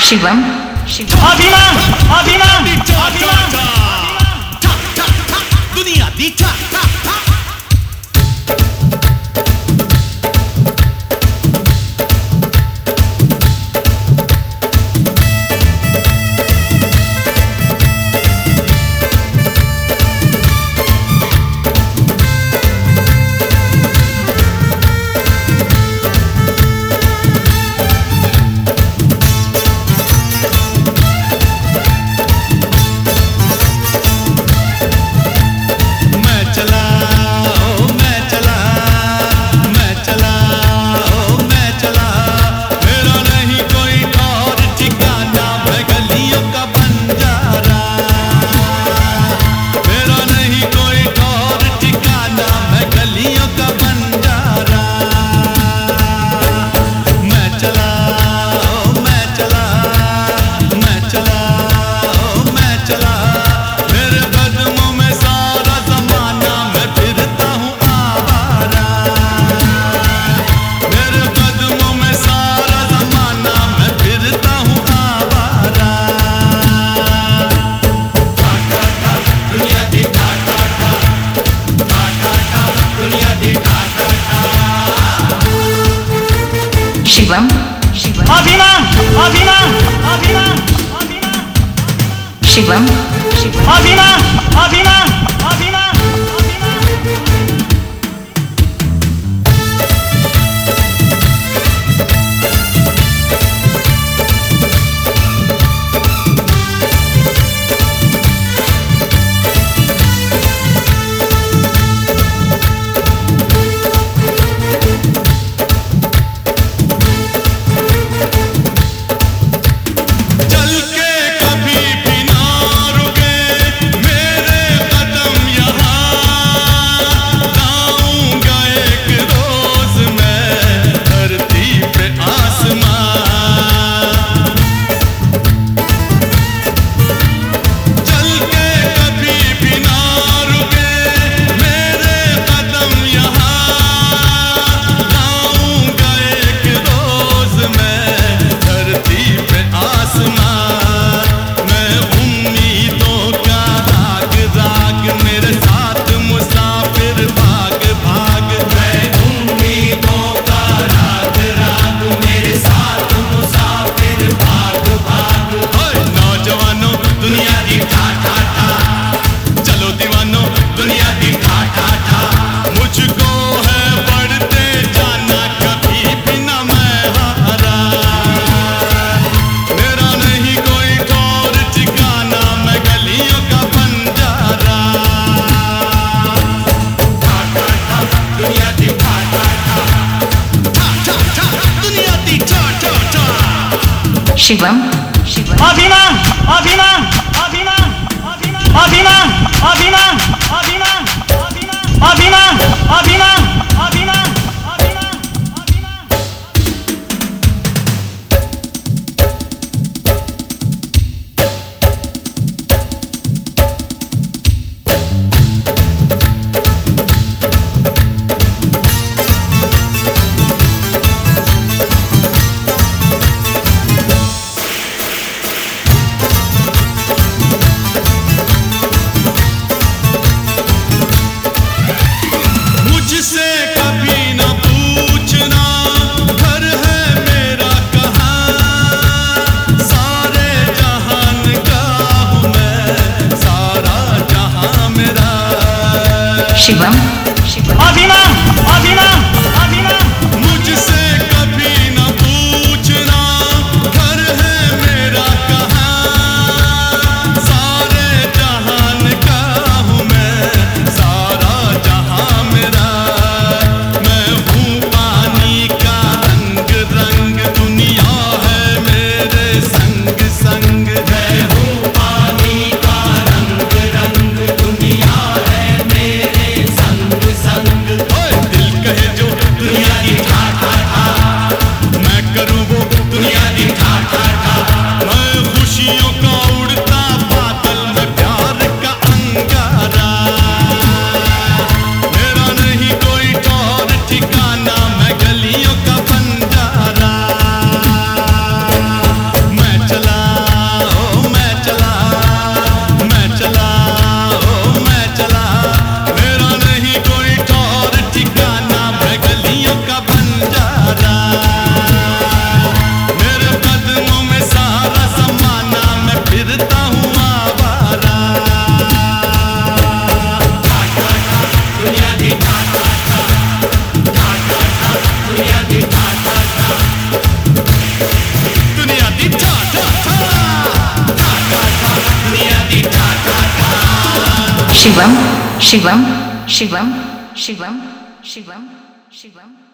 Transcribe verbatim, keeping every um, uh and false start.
शिवम अभिमान अभिमान अभिमान दुनिया दी चा शिवम अभिमान अभिमान अभिमान शिवम अभिमान अभिमान अभिमान शिवम अभिमान अभिमान अभिमान अभिमान अभिमान अभिमान अभिमान अभिमान अभिमान शिवम अभिमान अभिमान अभिमान मुझसे कभी न पूछना घर है मेरा कहाँ सारे जहान का हूँ मैं सारा जहां मेरा मैं हूँ पानी का रंग रंग दुनिया है मेरे संग संग मैं हूँ पानी का रंग रंग दुनिया है मेरे संग संग शिवम शिवम शिवम शिवम शिवम शिवम